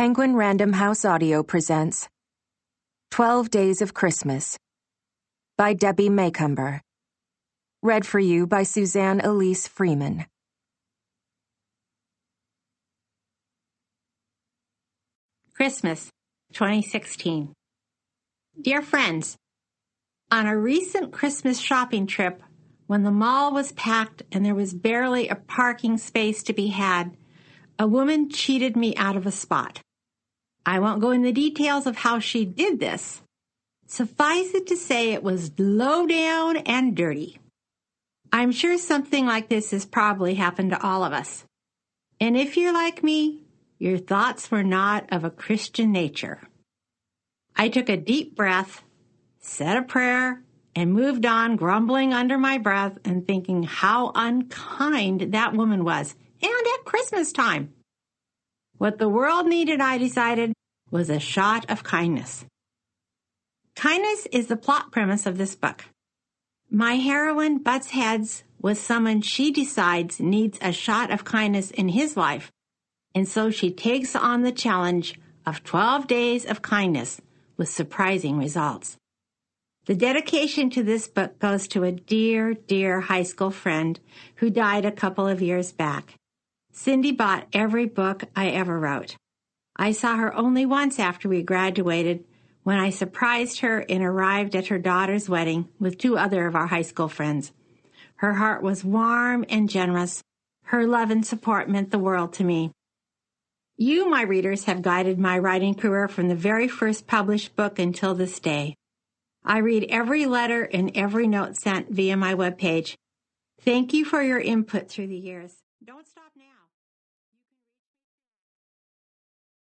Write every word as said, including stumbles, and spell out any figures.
Penguin Random House Audio presents Twelve Days of Christmas by Debbie Macomber. Read for you by Suzanne Elise Freeman. Christmas, twenty sixteen. Dear friends, on a recent Christmas shopping trip, when the mall was packed and there was barely a parking space to be had, a woman cheated me out of a spot. I won't go into the details of how she did this. Suffice it to say it was low down and dirty. I'm sure something like this has probably happened to all of us. And if you're like me, your thoughts were not of a Christian nature. I took a deep breath, said a prayer, and moved on, grumbling under my breath and thinking how unkind that woman was, and at Christmas time. What the world needed, I decided, was a shot of kindness. Kindness is the plot premise of this book. My heroine butts heads with someone she decides needs a shot of kindness in his life, and so she takes on the challenge of twelve days of kindness with surprising results. The dedication to this book goes to a dear, dear high school friend who died a couple of years back. Cindy bought every book I ever wrote. I saw her only once after we graduated, when I surprised her and arrived at her daughter's wedding with two other of our high school friends. Her heart was warm and generous. Her love and support meant the world to me. You, my readers, have guided my writing career from the very first published book until this day. I read every letter and every note sent via my webpage. Thank you for your input through the years. Don't stop now.